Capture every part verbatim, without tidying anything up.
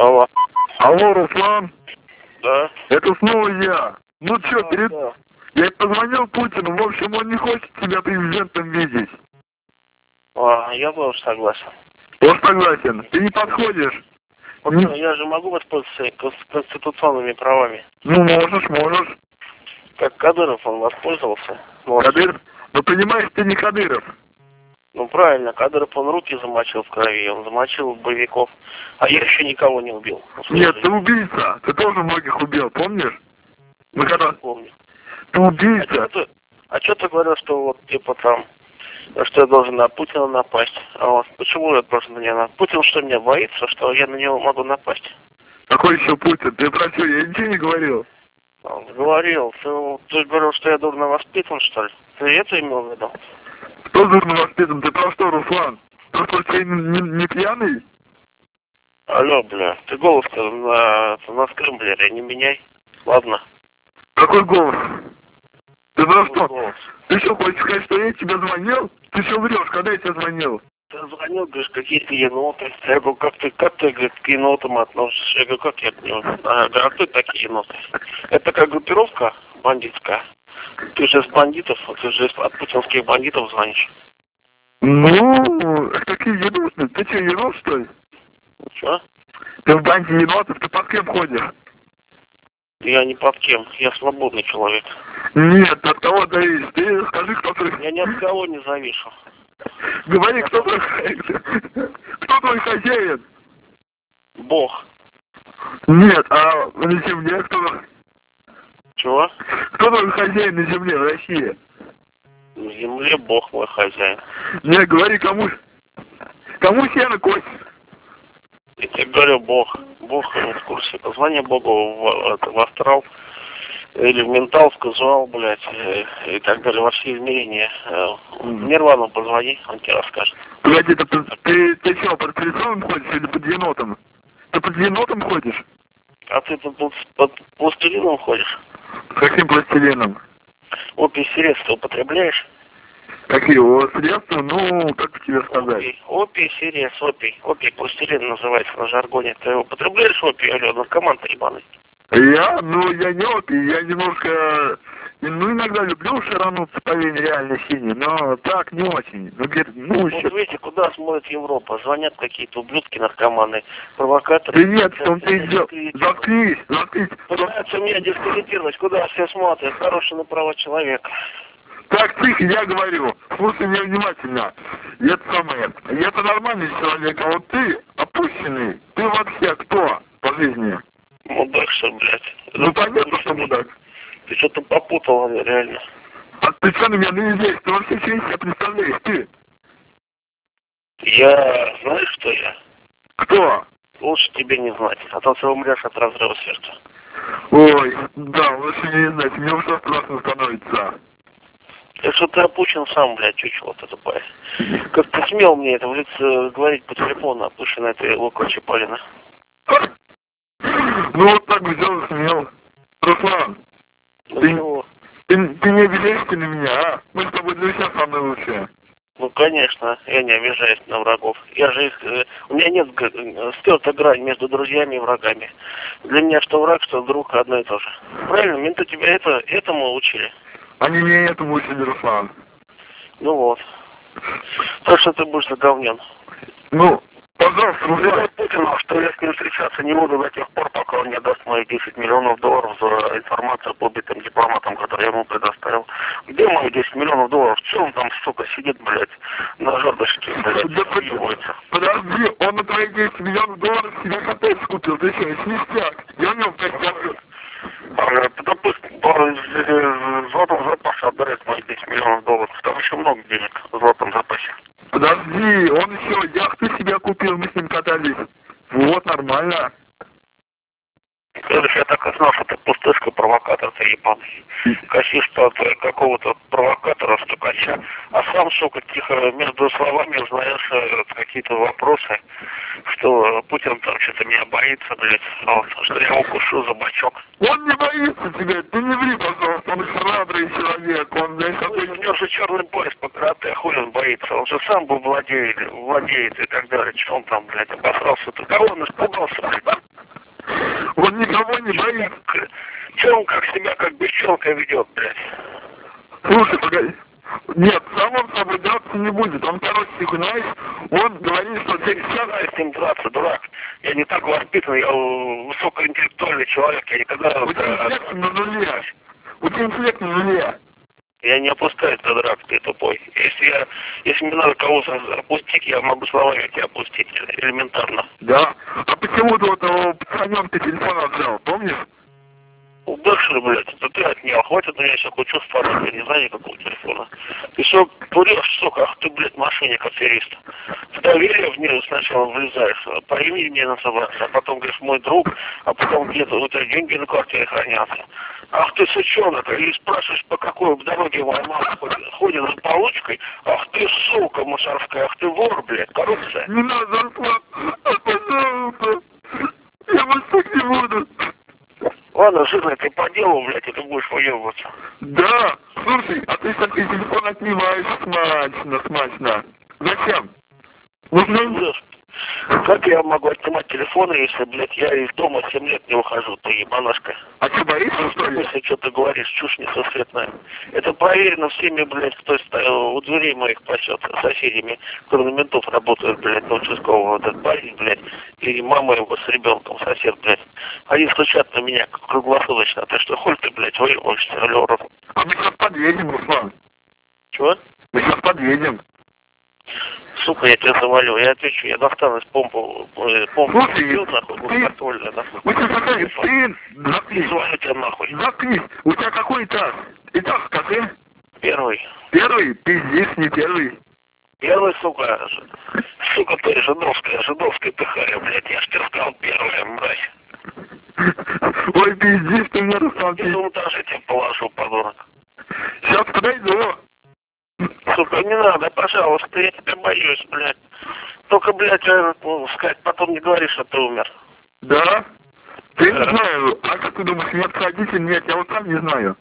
Алло. Алло, Руслан? Да. Это снова я. Ну что, Да, перед... да. Я позвонил Путину, в общем, он не хочет тебя президентом видеть. А, я тоже согласен. Он согласен. Ты не подходишь. Вот, Не- ну, я же могу воспользоваться кон- конституционными правами. Ну, можешь, можешь. Как Кадыров он воспользовался. Вот. Кадыров? Ну, понимаешь, ты не Кадыров. Ну правильно, Кадыров он руки замочил в крови, он замочил боевиков. А я еще никого не убил. в своей Нет, жизни. ты убийца. Ты тоже многих убил, помнишь? Мы когда... Не помню. Ты А убийца. что ты, а что ты говорил, что вот типа там, что я должен на Путина напасть? А вот почему я должен на него напасть? Путин что, меня боится, что я на него могу напасть? Какой еще Путин? Ты про что? Я ничего не говорил. Он говорил, ты, ты говорил, что я дурно воспитан, что ли? Ты это имел в виду? Кто дурно воспитан? Ты про что, Руслан? Ты что, ты не, не- не пьяный? Алло, бля, ты голос-то на, на скрэмблере не меняй. Ладно. Какой голос? Ты про Какой что? голос? Ты что, хочешь сказать, что я тебе звонил? Ты что врешь? Когда я тебе звонил? Ты звонил, говоришь, какие-то еноты. Я говорю, как ты, как ты, говорит, к енотам относишься? Я говорю, как я к ним? А, говорю, а кто такие еноты? Это как группировка бандитская. Ты же из бандитов, ты же из- от путинских бандитов звонишь. Ну, какие еноты? Ты что, енот, что ли? Что? Ты в банде енотов? Ты под кем ходишь? Я не под кем, я свободный человек. Нет, от кого зависишь? Ты скажи, кто ты... Я ни от кого не завишу. Говори, кто твой хозяин? Кто твой хозяин? Бог. Нет, а на земле кто? Чего? Кто твой хозяин на земле в России? На земле Бог мой хозяин. Не, говори, кому... Кому сено кость? Я тебе говорю, Бог. Бог он в курсе. Позвони Богу в, это, в астрал или в ментал, в казуал, блядь, и, и так далее, во все измерения. Э, Нирвану позвони, он тебе расскажет. Погоди, ты, ты, ты, ты что, под лицом ходишь или под енотом? Ты под енотом ходишь? А ты тут под, под пластилином ходишь? Каким пластилином? Опий средства употребляешь? Какие у вас средства? Ну, как тебе сказать? Опий, опий, сирес, опий. Опий, пластилин называется на жаргоне. Ты употребляешь опий, алё, наркоман-то ебаный? Я? Ну, я не опий, я немножко... Ну, иногда люблю шарануться по вене реально синий, но так не очень. Ну, говорит, ну, Вот еще... видите, куда смотрит Европа? Звонят какие-то ублюдки, наркоманы, провокаторы. Да нет, в том-то и дело. Заткнись, заткнись. Пытаются меня дискредитировать, куда все смотрят, хороший на права человека. Так, тихо, я говорю. Слушай меня внимательно. И это самое. Я-то нормальный человек, а вот ты опущенный. Ты вообще кто по жизни? Мудак, что, блядь. Ну, понятно, что мудак. Ты что-то попутал, реально. А ты что на меня наезжаешь? Ты вообще что из себя представляешь? Ты? Я... Знаешь, что я? Кто? Лучше тебе не знать, а то ты умрешь от разрыва сердца. Ой, да, лучше не знать. Мне уже страшно становится. Так что ты опущен сам, блядь, чучело ты тупая. Как ты смел мне это в лицо говорить по телефону, опущена этой Лука Чапалина? Ну, вот так взял и смел. Руслан, Ну ты, чего? ты, ты не обижаешься на меня, а? Мы с тобой для всех самые лучшие. Ну, конечно, я не обижаюсь на врагов. Я же их... э, У меня нет г- стерта грань между друзьями и врагами. Для меня что враг, что друг одно и то же. Правильно? Менты тебя это, этому учили. Они меня этому учили, Руслан. Ну вот. Так что ты будешь заговнен. Ну, пожалуйста, Руслан. Сказать Путину, что я с ним встречаться не буду до тех пор, пока он не даст мои десять миллионов долларов за информацию по убитым дипломатам, которые я ему предоставил. Где мои десять миллионов долларов? Че он там, сука, сидит, блядь, на жердочке, блядь, Да, под- съебывается? Подожди, он на твои десять миллионов долларов себе коттедж купил, ты что, ништяк? Я в нем костяк. А, да пусть в золотом запасе отдает мои десять миллионов долларов. Там еще много денег в золотом запасе. Подожди, он еще яхту себе купил, мы с ним катались. Вот, нормально. Короче, я так и знал, что ты пустышка, провокатор ты ебаный. Косишь под какого-то провокатора, стукача, а сам, сука, тихо между словами узнаешь э, какие-то вопросы, что Путин там что-то меня боится, блядь, вот, что я укушу за бачок. Он не боится тебя, ты не ври, пожалуйста, он храбрый человек, он, знаешь, Ну, какой... у него же черный пояс по карате, а хуй он боится, он же сам бы владеет, владеет и так далее, что он там, блядь, обосрался, ты кого он испугался, блядь, а? Он никого не боится. Че он как себя, как бесчонка ведет, блядь? Слушай, погоди. Нет, сам он с собой драться не будет. Он, короче, знаешь, он говорит, что Я не знаю с ним драться, дурак. Я не так воспитан, я высокоинтеллектуальный человек, я никогда... У тебя интеллект на нуле. У тебя интеллект на нуле. Я не опускаюсь до драк, ты тупой. Если я, если мне надо кого-то опустить, я могу словами тебя опустить, элементарно. Да? А почему ты вот у пацаненка телефон отдал, помнишь? Удальше, блядь, это ты отнял. Хватит у меня сейчас хоть чувство, я не знаю никакого телефона. Ты все туришь, сука, ах ты, блядь, мошенник, аферист. С доверия в нее сначала влезаешь, по имени мне называться, а потом говоришь, мой друг, а потом где-то у тебя деньги на квартире хранятся. Ах ты, сучонок, и спрашиваешь, по какой дороге моя мама ходит, ходит за получкой, ах ты, сука мусорская, ах ты вор, блядь, коррупция. Не надо, Руслан, а, пожалуйста, я вас так не буду. Ладно, жирный, ты по делу, блядь, и ты будешь выебываться. Да, слушай, а ты все-таки телефон отнимаешь смачно, смачно. Зачем? Нужно... Как я могу отнимать телефоны, если, блядь, я из дома семь лет не ухожу, ты ебанашка? А ты боишься, что ли? Если что ты говоришь, чушь несусветная. Это проверено всеми, блядь, кто стоял у дверей моих пасет, соседями, кто на ментов работает, блядь, на участкового, вот этот парень, блядь, и мама его с ребенком, сосед, блядь. Они стучат на меня круглосуточно. Ты что, хуй ты, блядь, выебываешься, алло, рот? А мы сейчас подъедем, Руслан. Чего? Мы сейчас подъедем. Сука, я тебя завалю, я отвечу, я достану из помпу, помпу, слушай, бьют, нахуй, контрольно, нахуй. У тебя какой, ты, заткнись, завалю тебя нахуй. Заткнись, у тебя какой этаж? Этаж скажи. Первый. Первый? Пиздец, не первый. Первый, сука, сука ты, жидовская, жидовская тыхаря, блядь, я ж тебе сказал первая, мразь. Ой, пиздец, ты мне, Руслан, пиздец. Я этаже тебя положу, подонок. Сейчас подойду. Сука, не надо, пожалуйста, я тебя боюсь, блядь. Только, блядь, ну, сказать, потом не говори, что ты умер. Да? Ты да. Не знаю. А как ты думаешь, нет родителей? Нет, я вот сам не знаю.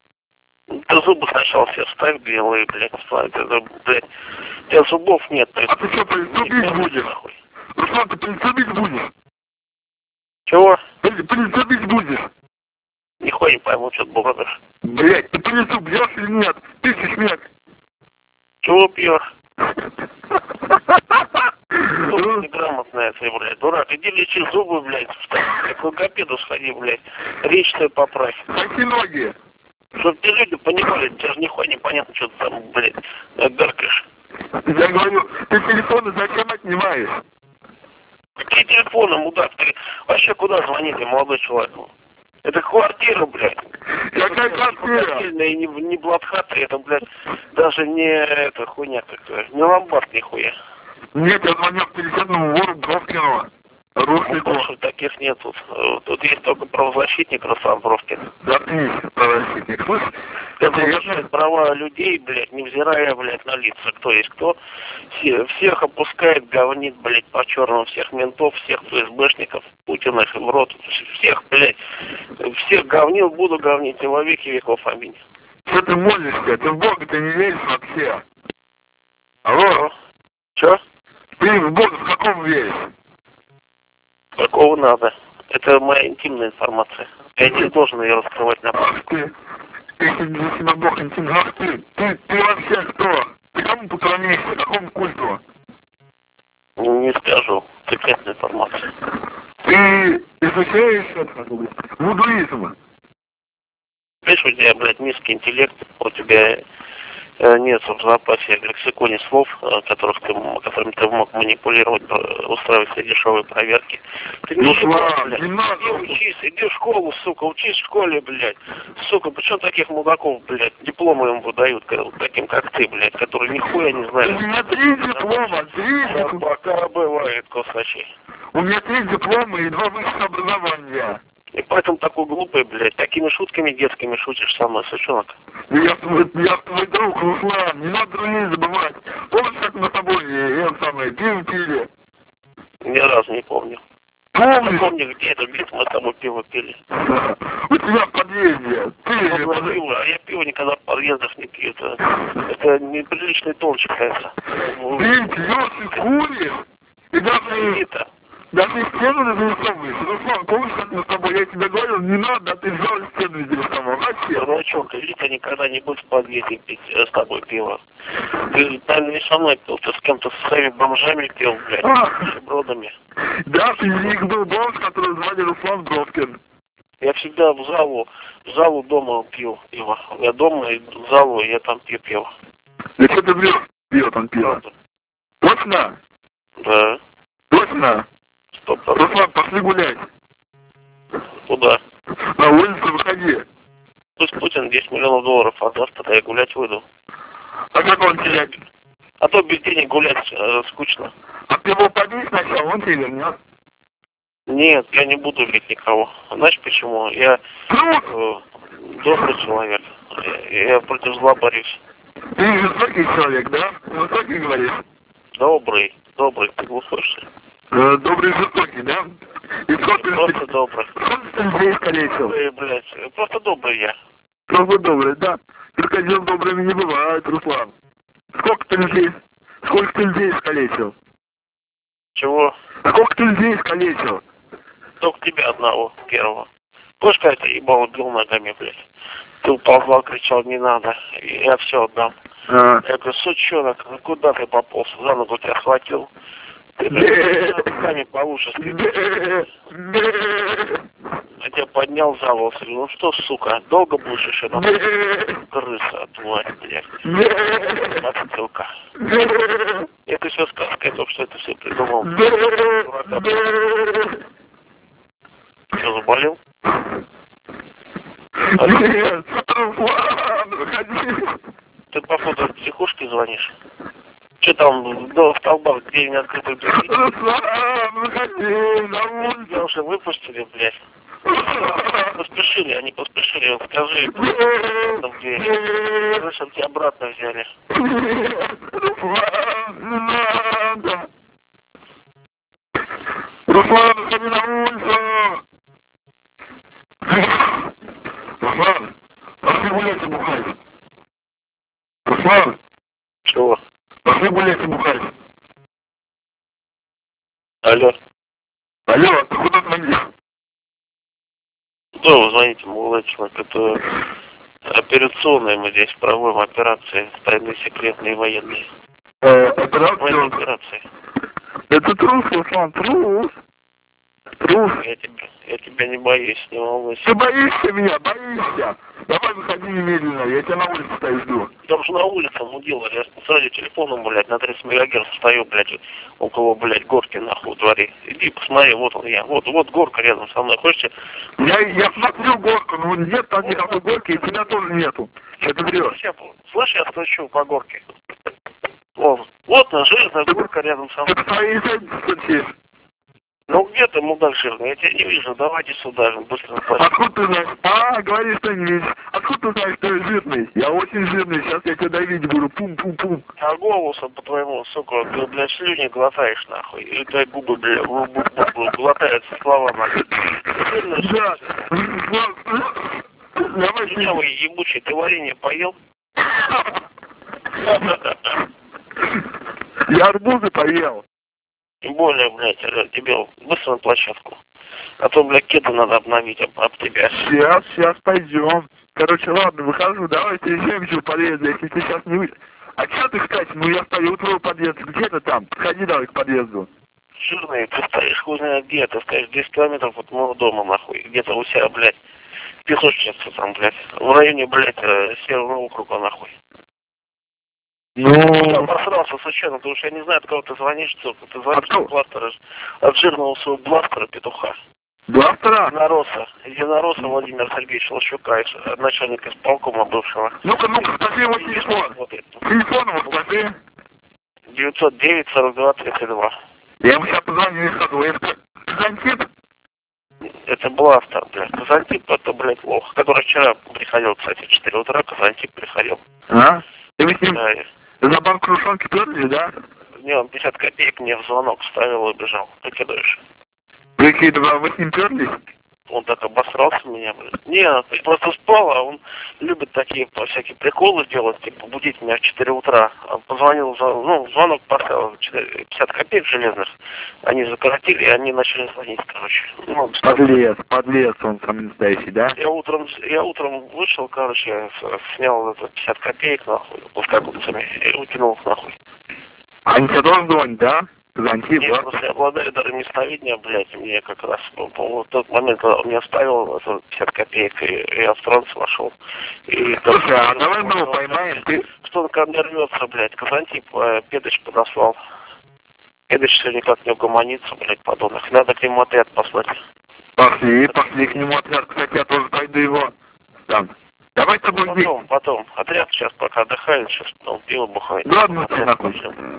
Ты зубы сначала все ставь белые, блядь, ставь, это, блядь. У тебя зубов нет. А ты что, прицепить будешь? Нахуй. Руслан, ты прицепить будешь? Чего? Прицепить будешь? Нихуя не пойму, что ты бугадешь. Блядь, ты прицеп бьешь или нет? Ты смех. Чего пьешь? Зубы неграмотная ты, блядь, дурак. Иди лечи зубы, блядь, к логопеду сходи, блядь. Речь твою поправь. Какие ноги? Чтоб те люди понимали, тебе же нихуя непонятно, что ты там, блядь, гаркаешь. Я говорю, ты телефоны зачем отнимаешь? Какие телефоны, мудак? Ты вообще куда звоните, молодой человек? Это квартира, блядь. Какая квартира? И не, не блатхата, это, блядь, даже не эта хуйня такая, не ломбард нихуя. Нет, я звоню к телефонному вору Бровкину. Рушнику. Ну, таких нет тут. Тут есть только правозащитник Руслан Бровкин. Заткнись, правозащитник. Слышь, это я... права людей, блядь, невзирая, блядь, на лица, кто есть кто. Все, всех опускает, говнит, блядь, по черному, всех ментов, всех ФСБшников, Путиных в рот, всех, блядь, всех говнил, буду говнить, и во веки веков, аминь. Что ты молишься? Ты в Бога ты не веришь вообще? Алло? Че? Ты в Бога в каком веришь? Какого надо? Это моя интимная информация. Я не должен ее раскрывать на Ах ты, ты за себя Бог интимный. Ах ты, ты, ты вообще кто? Ты кому поклоняешься? Какому культу? Не скажу. Секретная информация. Ты изучаешь это? Вудуизм. Видишь, у тебя, блядь, низкий интеллект, у тебя нет в запасе лексиконе слов, которых ты, которыми ты мог манипулировать, устраивать себе дешевые проверки. Ты не, ну, ебал, блядь. Не надо. Иди учись, иди в школу, сука, учись в школе, блядь. Сука, почему таких мудаков, блядь, дипломы им выдают, таким как ты, блядь, которые нихуя не знают. У меня три диплома, три диплома. Пока бывает, косачи. У меня три диплома и два высших образования. И поэтому такой глупый, блядь, такими шутками детскими шутишь со мной, сучонок. Я твой, я твой друг, Руслан, не надо друзей забывать. Помнишь, как мы с тобой, я самое, пиво пили? Ни разу не помню. Помнишь? Я помню, где это, где мы с тобой пиво пили. У тебя в подъезде. Ты... Я пиво, а я пиво никогда в подъездах не пью. Это, это неприличный тон считается. Ты пьешь и куришь? И даже... Это. Да ты стену нарисовываешь. Руслан, помнишь, как мы с тобой, я тебе говорил, не надо, а ты взял и стену нарисовал. Зачем? Дурачок, Витя никогда не будет в подъезде пить э, с тобой пиво. Ты, наверное, не со мной пил, ты с кем-то, с своими бомжами пил, блядь, с бродами. Да, среди них был бомж, который звали Руслан Бровкин. Я всегда в залу, в залу дома пил пиво. Я дома и в залу, я там пью пиво. Да что ты врешь? Пиво там пиво. Правда? Точно? Да. Точно? Стоп, Руслан, пошли гулять. куда? На улицу выходи. Пусть Путин десять миллионов долларов отдаст, тогда я гулять выйду. А как он терять? А то без денег гулять э, скучно. А ты его побей сначала, он тебе вернет. Нет, я не буду бить никого. Знаешь почему? Я э, добрый человек. Я, я против зла борюсь. Ты жестокий человек, да? Жестокий говоришь? Добрый, добрый, ты глухой, что ли? Э, добрый жестокий, да? И сколько Просто добрый. Сколько людей искалечил? Добрый, блядь, просто добрый я. Просто добрый, да. Крокодил добрыми не бывает, Руслан. Сколько ты людей, сколько ты людей искалечил? Чего? Сколько ты людей искалечил? Только тебя одного, первого. Помнишь, как я ебал бил ногами, блядь? Ты уползал, кричал, не надо. Я все отдам. А. Я говорю, сучонок, ну куда ты пополз? За ногу тебя схватил. Ты, блядь, руками по уши скрипишь. Я тебя поднял за волосы. Ну что, сука, долго будешь еще на крыса, тварь, блядь. Подстилка. Это все сказка, я только что это все придумал. Что, заболел? Нет, Руслан, выходи. Ты, походу, в психушке звонишь? Что там, до в толбах, где не открытый дверь? Руслан, выходи, на улицу. Тебя уже выпустили, блядь. Поспешили, они поспешили, скажи, в дверь. Скажи, чтобы тебя обратно взяли. Руслан, не надо. Руслан, выходи на улицу. Руслан, пошли гулять и бухать. Руслан. Чего? Пошли гулять и бухать. Алло. Алло, ты куда звонишь? Да, вы звоните, молодой человек. Это операционная, мы здесь проводим операции, тайные, секретные, военные. Э, операция? Военные операции. Это трус, Руслан, трус. Трус. Я тебя, я тебя не боюсь, не волнуйся. Ты боишься меня, боишься. Давай выходи немедленно, я тебя на улице стою жду. Там же на улице мудила, я с радиотелефоном, блядь, на тридцать мегагерц стою, блядь, около, блядь, горки, нахуй, в дворе. Иди посмотри, вот он я, вот, вот горка рядом со мной, хочешь? Я, я смотрю горку, но нет там никакой горки, и тебя тоже нету. Что ты врешь? Слышь, я стучу по горке. О, вот она, железная горка рядом со мной. Ты по своей заднице стучишь. Ну где ты, мудак жирный? Я тебя не вижу, давайте сюда же, быстро плачь. Откуда ты знаешь? А, говоришь, что не видишь. Откуда ты знаешь, что я жирный? Я очень жирный, сейчас я тебя давить буду, пум-пум-пум. А голосом по-твоему, сука, ты, блядь, слюни глотаешь, нахуй. И твои губы, блядь, глотаются слова, нахуй. Да. Давай, Слюнявый ебучий, ты варенье поел? Я арбузы поел. Тем более, блядь, тебе быстро на площадку. А то, блядь, кеды надо обновить об, об тебя. Сейчас, сейчас пойдем. Короче, ладно, выхожу, давай переезжаем еще в подъезд, если ты сейчас не выйдешь. А что ты, кстати, ну я стою у твоего подъезда, где ты там? Подходи давай к подъезду. Жирный, ты стоишь хуй знает где, ты стоишь десять километров от моего дома, нахуй. Где-то у себя, блядь, песочница там, блядь. В районе, блядь, Северного округа, нахуй. Ну... Я обосрался совершенно, потому что я не знаю, от кого ты звонишь, сука. Ты звонишь а от бластера, от жирного своего бластера петуха. Бластера? Единороса. Единороса Владимира Сергеевича Лощука, начальника исполкома бывшего. Ну-ка, ну-ка, скажи его телефон. Вот это. Телефон его скажи. девятьсот девять сорок два тридцать два. Я ему сейчас позвоню и скажу, это Казантип? Это бластер, блядь. Казантип это, блядь, лох. Который вчера приходил, кстати, в четыре утра Казантип приходил. А? Ты вы с ним Да. за банк крушонки перли, да? Не, он пятьдесят копеек мне в звонок вставил и убежал. Прикидываешь? Прикидывал, вы с ним перлись? Он так обосрался в меня, блядь. Не, я просто спал, а он любит такие всякие приколы делать, типа будить меня в четыре утра. Позвонил, ну, звонок поставил, пятьдесят копеек железных. Они закоротили, и они начали звонить, короче. Ну, подлец, подлец он там настоящий, да? Я утром, я утром вышел, короче, снял это пятьдесят копеек, нахуй, плоскогубцами, и выкинул их нахуй. А они все тоже звонят, да? Звонки, Нет, да? просто я обладаю даром ясновидения, блядь, мне как раз, по-моему, в тот момент, когда он мне оставил это пятьдесят копеек, и я в транс вошел. И, слушай, а давай мы его поймаем, ты... Что он ко мне рвется, блядь, Казантип, э, Педыч подослал. Педыч все никак не угомонится, блядь, подонок. Надо к нему отряд послать. Пошли, пошли к нему отряд, кстати, я тоже пойду его. Там. Давай с тобой Потом, потом. Отряд сейчас пока отдыхает, сейчас он пиво бухает. Ладно, Отряд нахуй. пошлем.